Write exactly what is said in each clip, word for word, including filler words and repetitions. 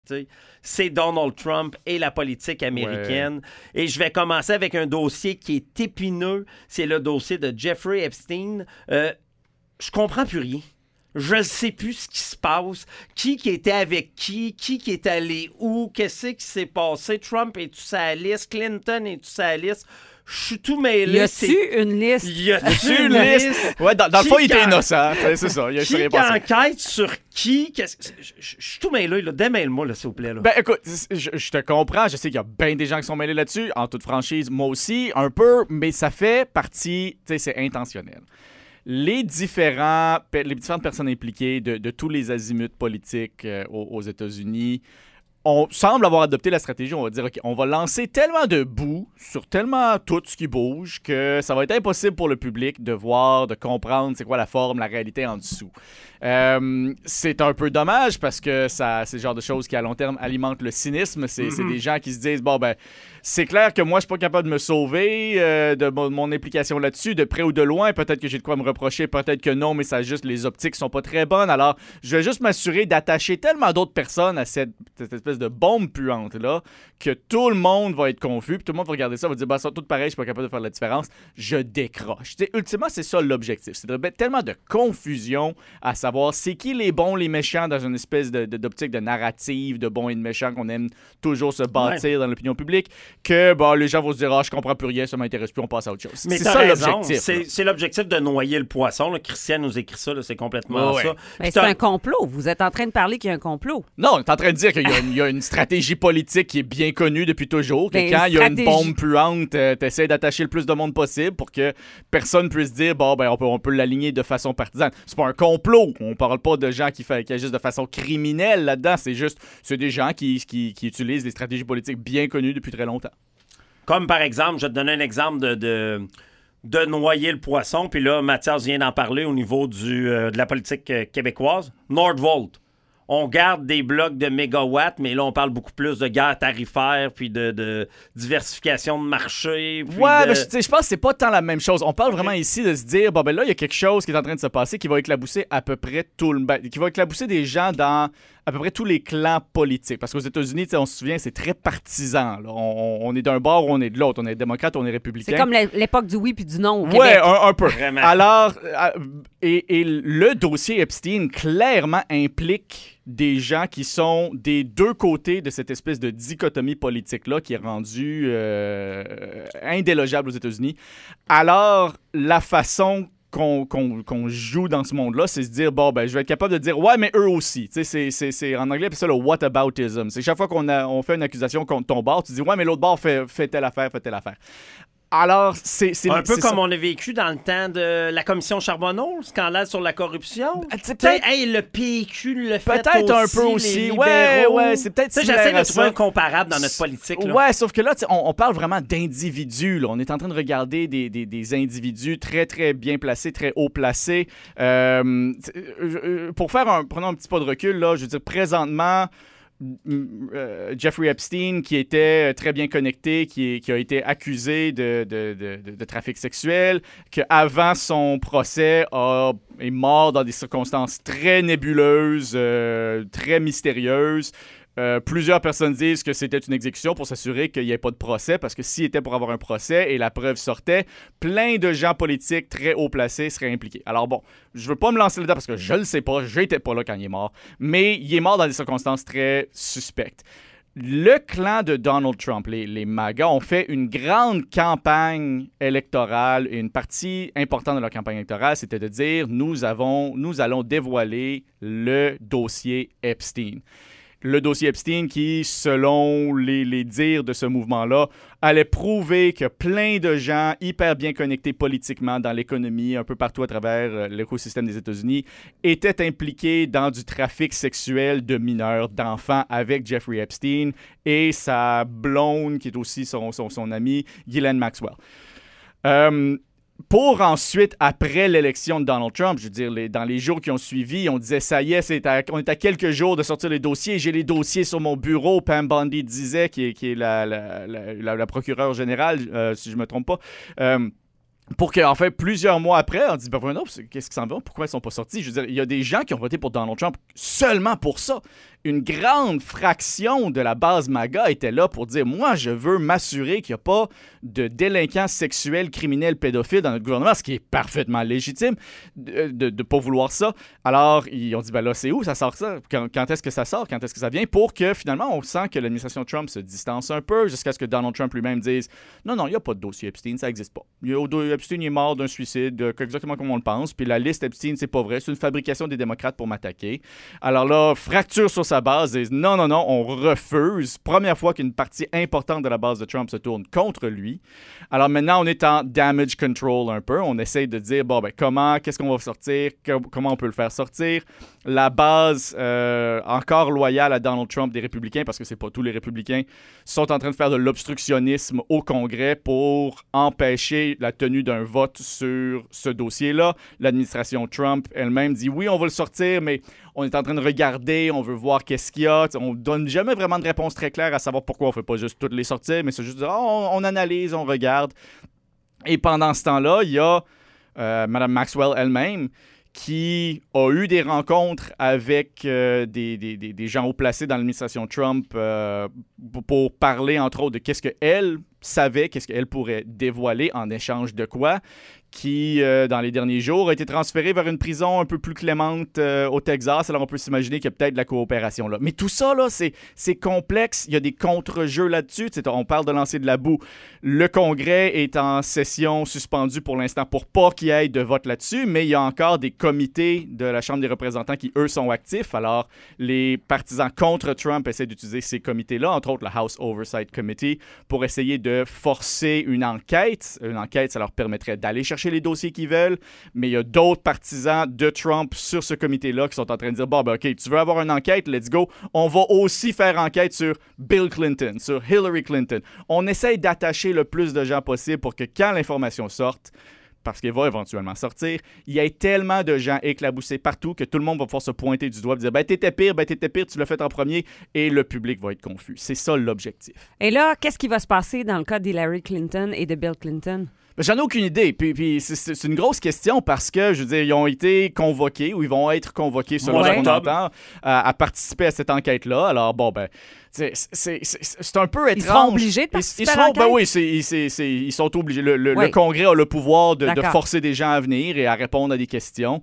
sais, c'est Donald Trump et la politique américaine. Ouais. Et je vais commencer avec un dossier qui est épineux. C'est le dossier de Jeffrey Epstein. Euh, je comprends plus rien. Je ne sais plus ce qui se passe. Qui qui était avec qui? Qui qui est allé où? Qu'est-ce qui s'est passé? Trump est-tu sa liste? Clinton est-tu sa liste? Je suis tout mêlé. Y a-tu une liste? Y a-tu une liste? Ouais, dans, dans le fond, il était innocent. C'est ça. Il a qui enquête sur qui? Je suis tout mêlé. Là. Démêle-moi, là, s'il vous plaît. Là. Ben, écoute, je, je te comprends. Je sais qu'il y a bien des gens qui sont mêlés là-dessus. En toute franchise, moi aussi, un peu. Mais ça fait partie... Tu sais, c'est intentionnel. Les, différents, les différentes personnes impliquées de, de tous les azimuts politiques euh, aux, aux États-Unis, on semble avoir adopté la stratégie, on va dire, OK, on va lancer tellement de boue sur tellement tout ce qui bouge que ça va être impossible pour le public de voir, de comprendre c'est quoi la forme, la réalité en dessous. Euh, c'est un peu dommage parce que ça, c'est le genre de choses qui, à long terme, alimentent le cynisme. C'est, mm-hmm. c'est des gens qui se disent, bon, ben, c'est clair que moi, je suis pas capable de me sauver euh, de mon, mon implication là-dessus, de près ou de loin. Peut-être que j'ai de quoi me reprocher, peut-être que non, mais ça juste, les optiques sont pas très bonnes. Alors, je vais juste m'assurer d'attacher tellement d'autres personnes à cette, cette espèce de bombe puante-là que tout le monde va être confus, puis tout le monde va regarder ça, va dire, bah, ça, tout pareil, je suis pas capable de faire la différence. Je décroche. T'sais, ultimement, c'est ça l'objectif. C'est de mettre tellement de confusion à savoir c'est qui les bons, les méchants dans une espèce de, de, d'optique de narrative de bons et de méchants qu'on aime toujours se bâtir ouais. dans l'opinion publique, que bah, les gens vont se dire « Ah, je comprends plus rien, ça m'intéresse plus, on passe à autre chose. » Mais c'est ça raison, l'objectif. C'est, c'est l'objectif de noyer le poisson. Là. Christiane nous écrit ça, là, c'est complètement ouais. ça. Ben, c'est un complot. Vous êtes en train de parler qu'il y a un complot. Non, on est en train de dire qu'il y a une, il y a une stratégie politique qui est bien connue depuis toujours, que ben, quand il y a une bombe puante, euh, tu essaies d'attacher le plus de monde possible pour que personne puisse dire « Bon, ben, on peut, on peut l'aligner de façon partisane. » C'est pas un complot. On parle pas de gens qui, fait, qui agissent de façon criminelle là-dedans. C'est juste, c'est des gens qui, qui, qui utilisent des stratégies politiques bien connues depuis très longtemps. Comme par exemple, je vais te donner un exemple de, de, de noyer le poisson, puis là, Mathias vient d'en parler au niveau du, euh, de la politique euh, québécoise. Nordvolt. On garde des blocs de mégawatts, mais là, on parle beaucoup plus de guerre tarifaire, puis de, de diversification de marché. Puis ouais, de... mais je, je pense que c'est pas tant la même chose. On parle vraiment ici de se dire, bon, ben là, il y a quelque chose qui est en train de se passer qui va éclabousser à peu près tout le... Ben, qui va éclabousser des gens dans à peu près tous les clans politiques. Parce qu'aux États-Unis, on se souvient, c'est très partisan. Là. On, on est d'un bord ou on est de l'autre. On est démocrate, on est républicain. C'est comme l'époque du oui puis du non au Québec. Ouais, un, un peu. Vraiment. Alors, et, et le dossier Epstein clairement implique des gens qui sont des deux côtés de cette espèce de dichotomie politique-là qui est rendue euh, indélogeable aux États-Unis. Alors, la façon Qu'on, qu'on, qu'on joue dans ce monde-là, c'est se dire, bon, ben, je vais être capable de dire, ouais, mais eux aussi. Tu sais, c'est, c'est, c'est, en anglais, c'est ça le whataboutism. C'est chaque fois qu'on a, on fait une accusation contre ton bord, tu dis, ouais, mais l'autre bord fait, fait telle affaire, fait telle affaire. Alors, c'est... c'est un peu c'est comme ça. On a vécu dans le temps de la commission Charbonneau, le scandale sur la corruption. C'est peut-être... Hey, le P Q le fait peut-être aussi, un peu aussi. les ouais, libéraux. ouais, c'est peut-être J'essaie de trouver un comparable dans notre politique. Là. Ouais, sauf que là, on, on parle vraiment d'individus. Là. On est en train de regarder des, des, des individus très, très bien placés, très haut placés. Euh, pour faire un... Prenons un petit pas de recul, là, je veux dire, présentement... Euh, Jeffrey Epstein, qui était très bien connecté, qui, est, qui a été accusé de, de, de, de trafic sexuel, qu'avant son procès a, est mort dans des circonstances très nébuleuses, euh, très mystérieuses. Euh, plusieurs personnes disent que c'était une exécution pour s'assurer qu'il n'y ait pas de procès, parce que s'il était pour avoir un procès et la preuve sortait, plein de gens politiques très haut placés seraient impliqués. Alors bon, je veux pas me lancer là-dedans parce que je le sais pas, j'étais pas là quand il est mort, mais il est mort dans des circonstances très suspectes. Le clan de Donald Trump, les, les MAGA, ont fait une grande campagne électorale et une partie importante de leur campagne électorale, c'était de dire nous avons, nous allons dévoiler le dossier Epstein. Le dossier Epstein qui, selon les, les dires de ce mouvement-là, allait prouver que plein de gens hyper bien connectés politiquement dans l'économie, un peu partout à travers l'écosystème des États-Unis, étaient impliqués dans du trafic sexuel de mineurs, d'enfants avec Jeffrey Epstein et sa blonde, qui est aussi son, son, son amie, Ghislaine Maxwell. Euh... Pour ensuite, après l'élection de Donald Trump, je veux dire, les, dans les jours qui ont suivi, on disait, ça y est, c'est à, on est à quelques jours de sortir les dossiers. J'ai les dossiers sur mon bureau. Pam Bondi disait, qui est, qui est la, la, la, la, la procureure générale, euh, si je ne me trompe pas, euh, pour qu'en fait, plusieurs mois après, on dit, ben voilà, qu'est-ce qui s'en va? Pourquoi ils ne sont pas sortis? Je veux dire, il y a des gens qui ont voté pour Donald Trump seulement pour ça. une grande fraction de la base MAGA était là pour dire « Moi, je veux m'assurer qu'il n'y a pas de délinquants sexuels, criminels, pédophiles dans notre gouvernement, ce qui est parfaitement légitime de ne pas vouloir ça. » Alors, ils ont dit ben « là, c'est où ça sort ça? Quand, quand est-ce que ça sort? Quand est-ce que ça vient? » Pour que, finalement, on sent que l'administration Trump se distance un peu jusqu'à ce que Donald Trump lui-même dise « Non, non, il n'y a pas de dossier Epstein, ça n'existe pas. Il y a, Epstein il est mort d'un suicide, exactement comme on le pense, puis la liste Epstein, c'est pas vrai, c'est une fabrication des démocrates pour m'attaquer. » Alors là, fracture sur sa base, disent « Non, non, non, on refuse. » Première fois qu'une partie importante de la base de Trump se tourne contre lui. Alors maintenant, on est en damage control un peu. On essaye de dire, bon, ben comment, qu'est-ce qu'on va sortir, comment on peut le faire sortir. La base euh, encore loyale à Donald Trump des républicains, parce que c'est pas tous les républicains, sont en train de faire de l'obstructionnisme au Congrès pour empêcher la tenue d'un vote sur ce dossier-là. L'administration Trump elle-même dit, oui, on va le sortir, mais on est en train de regarder, on veut voir qu'est-ce qu'il y a. On donne jamais vraiment de réponse très claire à savoir pourquoi on fait pas juste toutes les sortir, mais c'est juste dire, oh, on, on analyse, on regarde. Et pendant ce temps-là, il y a euh, Mme Maxwell elle-même qui a eu des rencontres avec euh, des, des, des, des gens haut placés dans l'administration Trump euh, pour parler, entre autres, de qu'est-ce qu'elle savait, qu'est-ce qu'elle pourrait dévoiler en échange de quoi, qui, euh, dans les derniers jours, a été transféré vers une prison un peu plus clémente euh, au Texas. Alors, on peut s'imaginer qu'il y a peut-être de la coopération là. Mais tout ça, là, c'est, c'est complexe. Il y a des contre-jeux là-dessus. T'sais, on parle de lancer de la boue. Le Congrès est en session suspendue pour l'instant pour pas qu'il y ait de vote là-dessus, mais il y a encore des comités de la Chambre des représentants qui, eux, sont actifs. Alors, les partisans contre Trump essaient d'utiliser ces comités-là, entre autres le House Oversight Committee, pour essayer de forcer une enquête. Une enquête, ça leur permettrait d'aller chercher les dossiers qu'ils veulent, mais il y a d'autres partisans de Trump sur ce comité-là qui sont en train de dire, bon, ben, OK, tu veux avoir une enquête, let's go. On va aussi faire enquête sur Bill Clinton, sur Hillary Clinton. On essaye d'attacher le plus de gens possible pour que quand l'information sorte, parce qu'elle va éventuellement sortir, il y a tellement de gens éclaboussés partout que tout le monde va pouvoir se pointer du doigt et dire « Ben, t'étais pire, ben, t'étais pire, tu l'as fait en premier » et le public va être confus. C'est ça l'objectif. Et là, qu'est-ce qui va se passer dans le cas d'Hillary Clinton et de Bill Clinton? J'en ai aucune idée. Puis, puis c'est, c'est une grosse question parce que, je veux dire, ils ont été convoqués ou ils vont être convoqués, selon ouais. ce qu'on entend, à, à participer à cette enquête-là. Alors, bon, ben, c'est, c'est, c'est, c'est un peu étrange. Ils seront obligés de participer ils, ils à seront, l'enquête? Ben oui, c'est, c'est, c'est, ils sont obligés. Le, le, oui. le Congrès a le pouvoir de, de D'accord. forcer des gens à venir et à répondre à des questions.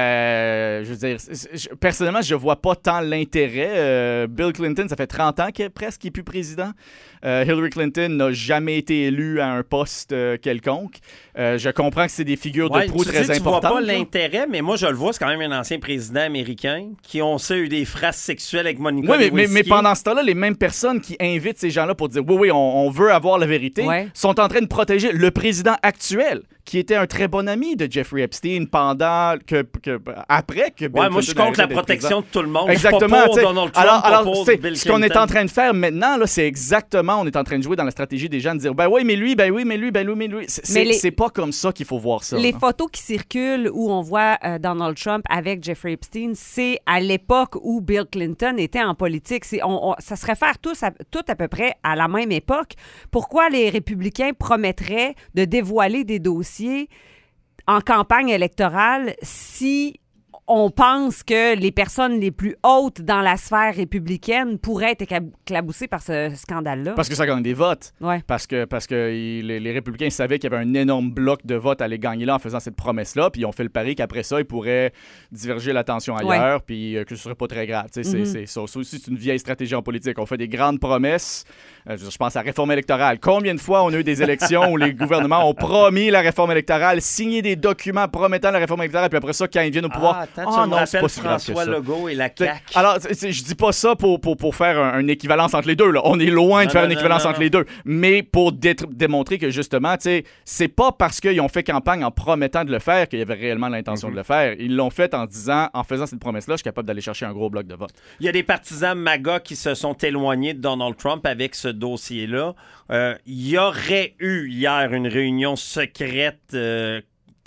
Euh, je veux dire, je, personnellement, je vois pas tant l'intérêt. Euh, Bill Clinton, ça fait trente ans qu'il est presque qu'il est plus président. Euh, Hillary Clinton n'a jamais été élue à un poste euh, quelconque. Euh, je comprends que c'est des figures ouais, de proue tu très dis, importantes. Tu vois pas l'intérêt, mais moi, je le vois, c'est quand même un ancien président américain qui, on sait, a eu des phrases sexuelles avec Monica Oui, mais, mais, Lewinsky. mais pendant ce temps-là, les mêmes personnes qui invitent ces gens-là pour dire « Oui, oui, on, on veut avoir la vérité ouais. » sont en train de protéger le président actuel, qui était un très bon ami de Jeffrey Epstein pendant que, que après que Bill ouais, moi, je suis contre la protection de tout le monde. Exactement. Je suis pas pour Donald Trump, alors, pas alors pour Bill ce qu'on est Clinton. en train de faire maintenant, là, c'est exactement, on est en train de jouer dans la stratégie des gens de dire ben oui, mais lui, ben oui, mais lui, ben oui, mais lui. C'est, mais c'est, les, c'est pas comme ça qu'il faut voir ça. Les là. photos qui circulent où on voit euh, Donald Trump avec Jeffrey Epstein, c'est à l'époque où Bill Clinton était en politique. C'est, on, on, ça se réfère tous à, tout à peu près à la même époque. Pourquoi les républicains promettraient de dévoiler des dossiers en campagne électorale si on pense que les personnes les plus hautes dans la sphère républicaine pourraient être éclaboussées par ce scandale-là? Parce que ça gagne des votes. Ouais. Parce que, parce que il, les, les républicains savaient qu'il y avait un énorme bloc de votes à aller gagner là en faisant cette promesse-là, puis ils ont fait le pari qu'après ça, ils pourraient diverger l'attention ailleurs, ouais. puis euh, que ce serait pas très grave. Mm-hmm. C'est, c'est, ça, ça aussi, c'est une vieille stratégie en politique. On fait des grandes promesses. Euh, je pense à la réforme électorale. Combien de fois on a eu des élections où les gouvernements ont promis la réforme électorale, signé des documents promettant la réforme électorale, puis après ça, quand ils viennent au pouvoir... Ah, Oh, tu me non, rappelles pas si François Legault et la C A Q. Alors, je dis pas ça pour, pour, pour faire un, une équivalence entre les deux. Là. On est loin non, de faire non, une équivalence non, entre non. les deux. Mais pour dé- démontrer que, justement, c'est pas parce qu'ils ont fait campagne en promettant de le faire qu'il y avait réellement l'intention mm-hmm. de le faire. Ils l'ont fait en disant, en faisant cette promesse-là, je suis capable d'aller chercher un gros bloc de vote. Il y a des partisans MAGA qui se sont éloignés de Donald Trump avec ce dossier-là. Euh, il y aurait eu hier une réunion secrète... Euh,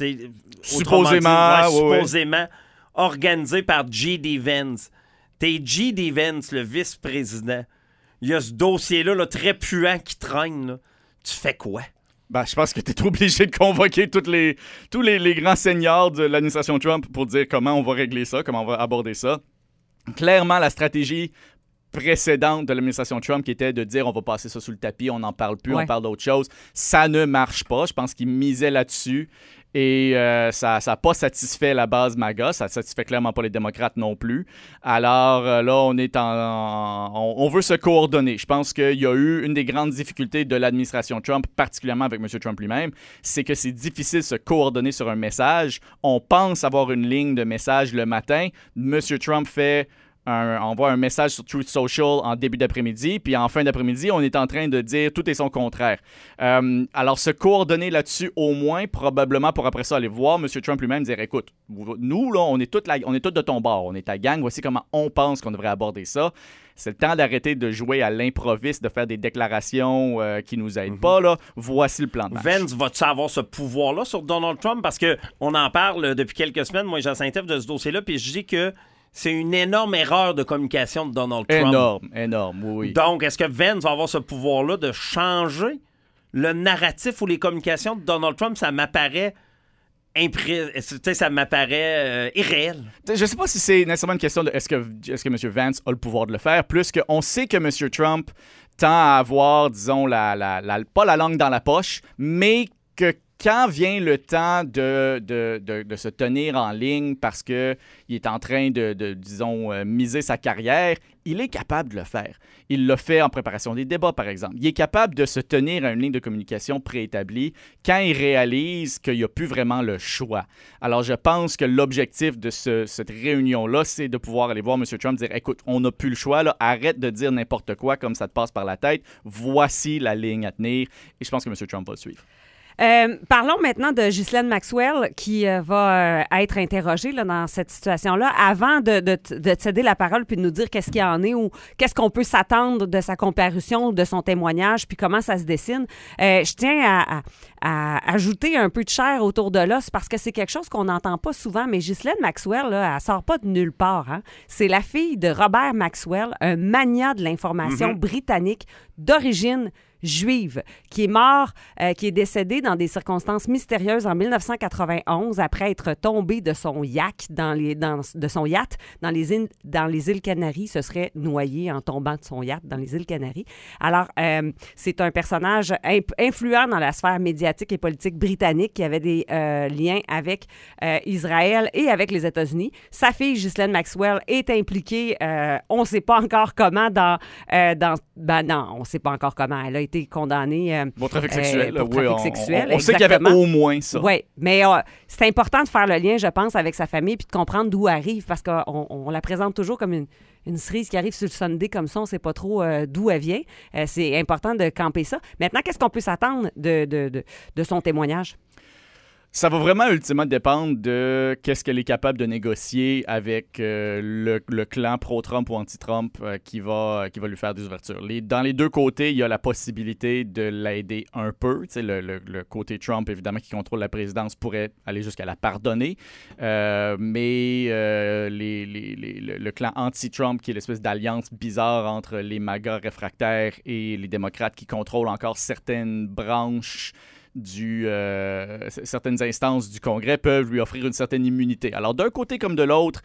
supposément. Dit, ouais, ouais, supposément. Ouais. Organisé par J D. Vance. T'es J D. Vance, le vice-président. Il y a ce dossier-là là, très puant qui traîne. Là. Tu fais quoi? Ben, je pense que tu es obligé de convoquer toutes les, tous les, les grands seigneurs de l'administration Trump pour dire comment on va régler ça, comment on va aborder ça. clairement, la stratégie précédente de l'administration Trump qui était de dire on va passer ça sous le tapis, on n'en parle plus, ouais. on parle d'autre chose. Ça ne marche pas. Je pense qu'ils misaient là-dessus et euh, ça n'a pas satisfait la base MAGA. Ça ne satisfait clairement pas les démocrates non plus. Alors euh, là, on est en, en on, on veut se coordonner. Je pense qu'il y a eu une des grandes difficultés de l'administration Trump, particulièrement avec M. Trump lui-même, c'est que c'est difficile de se coordonner sur un message. On pense avoir une ligne de message le matin. M. Trump fait Un, envoie un message sur Truth Social en début d'après-midi, puis en fin d'après-midi, on est en train de dire tout et son contraire. Euh, alors, se coordonner là-dessus au moins, probablement pour après ça aller voir M. Trump lui-même dire « Écoute, nous, là, on est toute la, on est tous de ton bord, on est ta gang, voici comment on pense qu'on devrait aborder ça. » C'est le temps d'arrêter de jouer à l'improviste, de faire des déclarations euh, qui nous aident mm-hmm. pas. Là. Voici le plan de match. Vance, va-tu avoir ce pouvoir-là sur Donald Trump? Parce qu'on en parle depuis quelques semaines, moi, j'en s'intègre de ce dossier-là, puis je dis que c'est une énorme erreur de communication de Donald Trump. Énorme, énorme, oui. Donc, est-ce que Vance va avoir ce pouvoir-là de changer le narratif ou les communications de Donald Trump? Ça m'apparaît impré... ça m'apparaît euh, irréel. Je ne sais pas si c'est nécessairement une question de est-ce que, est-ce que M. Vance a le pouvoir de le faire, plus qu'on sait que M. Trump tend à avoir, disons, la, la, la, pas la langue dans la poche, mais que quand vient le temps de, de, de, de se tenir en ligne parce qu'il est en train de, de disons, euh, miser sa carrière, il est capable de le faire. Il l'a fait en préparation des débats, par exemple. Il est capable de se tenir à une ligne de communication préétablie quand il réalise qu'il n'y a plus vraiment le choix. Alors, je pense que l'objectif de ce, cette réunion-là, c'est de pouvoir aller voir M. Trump dire « Écoute, on n'a plus le choix, là. Arrête de dire n'importe quoi comme ça te passe par la tête. Voici la ligne à tenir. » Et je pense que M. Trump va le suivre. Euh, parlons maintenant de Ghislaine Maxwell qui euh, va euh, être interrogée là, dans cette situation-là. Avant de, de, de te céder la parole puis de nous dire qu'est-ce qu'il y en est ou qu'est-ce qu'on peut s'attendre de sa comparution, de son témoignage puis comment ça se dessine, euh, je tiens à, à, à ajouter un peu de chair autour de l'os parce que c'est quelque chose qu'on n'entend pas souvent, mais Ghislaine Maxwell, là, elle sort pas de nulle part. Hein? C'est la fille de Robert Maxwell, un magnat de l'information mm-hmm. britannique d'origine juive, qui est mort, euh, qui est décédé dans des circonstances mystérieuses en dix-neuf cent quatre-vingt-onze après être tombé de son yacht dans les, dans, de son yacht dans les, îles, dans les îles Canaries, se serait noyé en tombant de son yacht dans les îles Canaries. Alors, euh, c'est un personnage imp- influent dans la sphère médiatique et politique britannique qui avait des euh, liens avec euh, Israël et avec les États-Unis. Sa fille, Ghislaine Maxwell, est impliquée, euh, on ne sait pas encore comment, dans... Euh, dans ben non, on ne sait pas encore comment. Elle a été condamnée euh, pour trafic sexuel. Euh, pour oui, trafic on, sexuel, on, on sait qu'il y avait au moins ça. Oui, mais euh, c'est important de faire le lien, je pense, avec sa famille puis de comprendre d'où elle arrive parce qu'on on la présente toujours comme une, une cerise qui arrive sur le Sunday comme ça, on ne sait pas trop euh, d'où elle vient. Euh, c'est important de camper ça. Maintenant, qu'est-ce qu'on peut s'attendre de, de, de, de son témoignage? Ça va vraiment ultimement dépendre de qu'est-ce qu'elle est capable de négocier avec euh, le, le clan pro-Trump ou anti-Trump euh, qui, va, qui va lui faire des ouvertures. Les, dans les deux côtés, il y a la possibilité de l'aider un peu. Le, le, le côté Trump, évidemment, qui contrôle la présidence, pourrait aller jusqu'à la pardonner. Euh, mais euh, les, les, les, le, le clan anti-Trump, qui est l'espèce d'alliance bizarre entre les MAGA réfractaires et les démocrates qui contrôlent encore certaines branches Du, euh, certaines instances du Congrès peuvent lui offrir une certaine immunité. Alors, d'un côté comme de l'autre,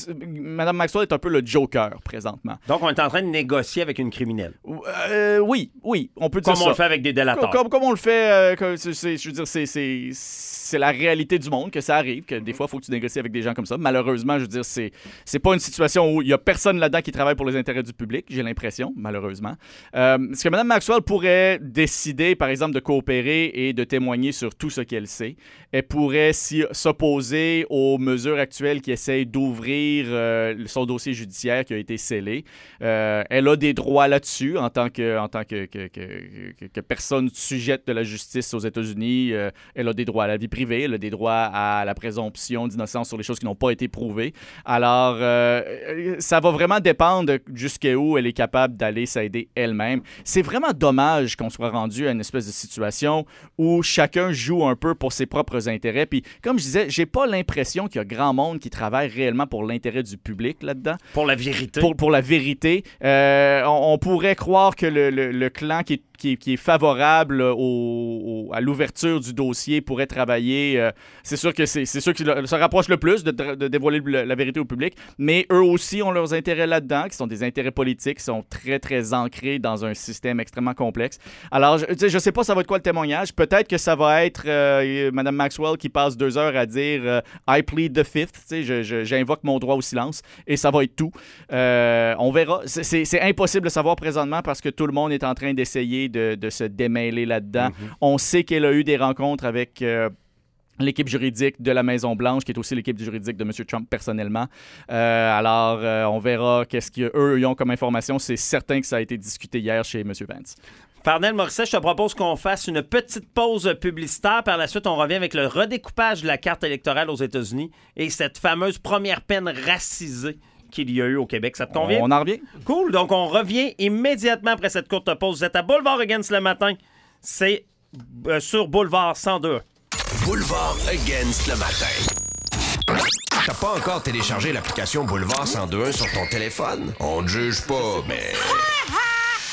Mme Maxwell est un peu le Joker présentement. Donc, on est en train de négocier avec une criminelle. Euh, oui, oui, on peut dire comme ça. Comme on le fait avec des délateurs. Comme, comme on le fait, euh, comme, c'est, c'est, je veux dire, c'est, c'est, c'est la réalité du monde que ça arrive, que des fois, il faut que tu négocies avec des gens comme ça. Malheureusement, je veux dire, c'est, c'est pas une situation où il y a personne là-dedans qui travaille pour les intérêts du public, j'ai l'impression, malheureusement. Euh, ce que Mme Maxwell pourrait décider, par exemple, de coopérer et de témoigner sur tout ce qu'elle sait. Elle pourrait s'y, s'opposer aux mesures actuelles qui essayent d'ouvrir euh, son dossier judiciaire qui a été scellé. Euh, elle a des droits là-dessus en tant que, en tant que, que, que, que, que personne sujette de la justice aux États-Unis. Euh, elle a des droits à la vie privée, elle a des droits à la présomption d'innocence sur les choses qui n'ont pas été prouvées. Alors, euh, ça va vraiment dépendre jusqu'où elle est capable d'aller s'aider elle-même. C'est vraiment dommage qu'on soit rendu à une espèce de situation où chacun joue un peu pour ses propres intérêts. Puis, comme je disais, j'ai pas l'impression qu'il y a grand monde qui travaille réellement pour l'intérêt du public là-dedans. Pour la vérité. Pour, pour la vérité. Euh, on, on pourrait croire que le, le, le clan qui est qui, est, qui est favorable au, au, à l'ouverture du dossier pourrait travailler. Euh, c'est sûr que c'est, c'est sûr qu'ils se rapprochent le plus de, de dévoiler le, la vérité au public, mais eux aussi ont leurs intérêts là-dedans, qui sont des intérêts politiques, qui sont très, très ancrés dans un système extrêmement complexe. Alors, je ne sais pas ça va être quoi le témoignage. Peut-être que ça va être euh, Mme Maxwell qui passe deux heures à dire euh, « I plead the fifth », je, je, j'invoque mon droit au silence, et ça va être tout. Euh, on verra. C'est, c'est, c'est impossible de savoir présentement parce que tout le monde est en train d'essayer de, de se démêler là-dedans. Mm-hmm. On sait qu'elle a eu des rencontres avec... Euh, l'équipe juridique de la Maison-Blanche, qui est aussi l'équipe juridique de M. Trump personnellement. Euh, alors, euh, on verra qu'est-ce qu'eux ils ont comme information. C'est certain que ça a été discuté hier chez M. Vance. Pardel Morissette, je te propose qu'on fasse une petite pause publicitaire. Par la suite, on revient avec le redécoupage de la carte électorale aux États-Unis et cette fameuse première peine racisée qu'il y a eu au Québec. Ça te convient? On en revient. Cool. Donc, on revient immédiatement après cette courte pause. Vous êtes à Boulevard Against le matin. C'est euh, sur Boulevard cent deux. Boulevard Against le matin. T'as pas encore téléchargé l'application Boulevard cent deux point un sur ton téléphone? On ne juge pas, mais...